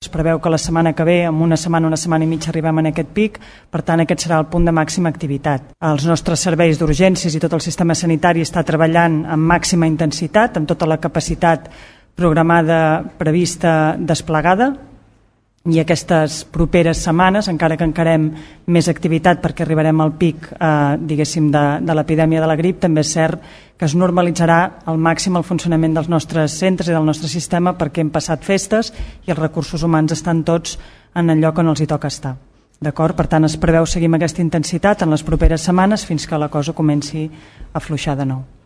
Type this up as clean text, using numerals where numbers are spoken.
Es preveu que la setmana que ve, en una setmana i mitja, arribem en aquest pic, per tant aquest serà el punt de màxima activitat. Els nostres serveis d'urgències i tot el sistema sanitari està treballant amb màxima intensitat, amb tota la capacitat programada, prevista, desplegada, i aquestes properes setmanes, encara que encarem més activitat perquè arribarem al pic diguéssim de l'epidèmia de la grip, també és cert que es normalitzarà al màxim el funcionament dels nostres centres i del nostre sistema perquè hem passat festes i els recursos humans estan tots en el lloc on els hi toca estar. D'acord? Per tant, es preveu seguir amb aquesta intensitat en les properes setmanes fins que la cosa comenci a afluixar de nou.